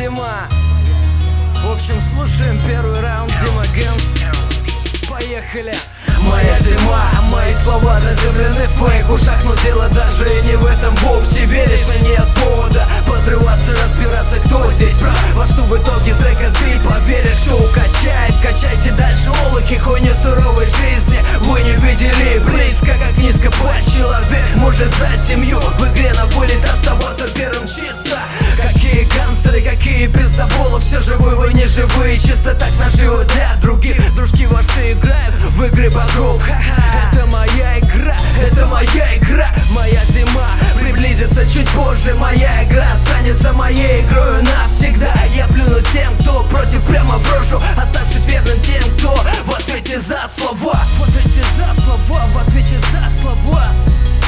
зима. В общем, слушаем первый раунд Дима Гэнс. Поехали. Моя зима, мои слова заземлены в твоих ушах, но дело даже и не в этом вовсе. Веришь, мне нет повода подрываться, разбираться, кто здесь прав. Во что в итоге трека ты поверишь, что укачает. Качайте дальше олухи, хуйни суровой жизни. Вы не видели близко, как низко пасть человек может за семью в игре на вылет оставаться первым чисто. Какие гангстеры, какие пиздоболы, все живы, вы не живые. Чисто так наживы для других. Дружки ваши играют в игры богов. Это моя игра, это моя игра. Моя зима приблизится чуть позже. Моя игра останется моей игрой навсегда. Я плюну тем, кто против, прямо в рожу, оставшись верным тем, кто в ответе за слова. В ответе за слова, в ответе за слова.